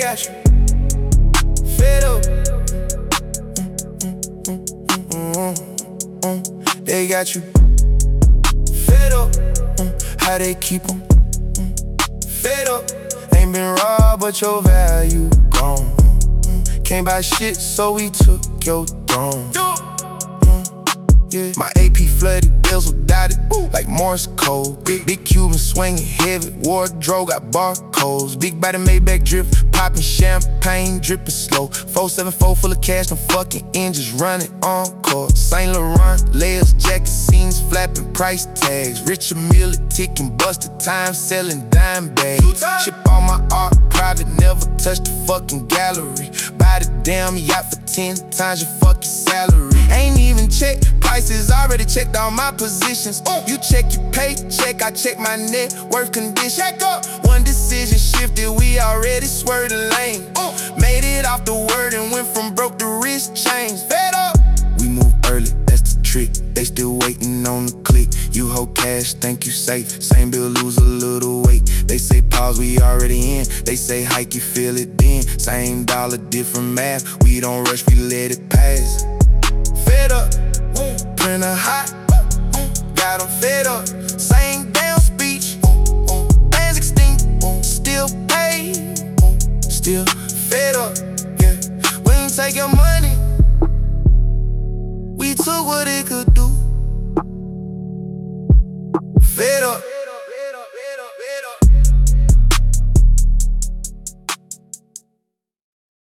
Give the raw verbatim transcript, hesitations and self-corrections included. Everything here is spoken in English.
got you fed up. Mm-mm-mm-mm-mm. They got you fed up. Mm. How they keep 'em fed up. Ain't been robbed, but your value gone. Mm. Can't buy shit, so we took your throne. Mm. Yeah. My A P flooded, bills were dotted like Morse code. Big, big Cuban swinging heavy, wardrobe got barcodes. Big body Maybach drip, popping champagne, dripping slow. four seven four full of cash, no fucking engines running on court. Saint Laurent, layers, jacket seams, flapping price tags. Richard Mille ticking, busted time, selling dime bags. Ship all my art, private, never touch the fucking gallery. Buy the damn yacht for ten times your fucking salary. Ain't even check prices, already checked all my positions. Uh, you check your paycheck, I check my net worth condition. Check up. One decision shifted, we already swerved the lane. Uh, made it off the word and went from broke to rich, changed. Fed up. We move early, that's the trick. They still waiting on the click. You hold cash, think you safe. Same bill, lose a little weight. They say pause, we already in. They say hike, you feel it then. Same dollar, different math. We don't rush, we let it pass. Fed up, printer hot, got them fed up. Same damn speech, bands extinct, still paid, still fed up. Yeah, we ain't take your money, we took what it could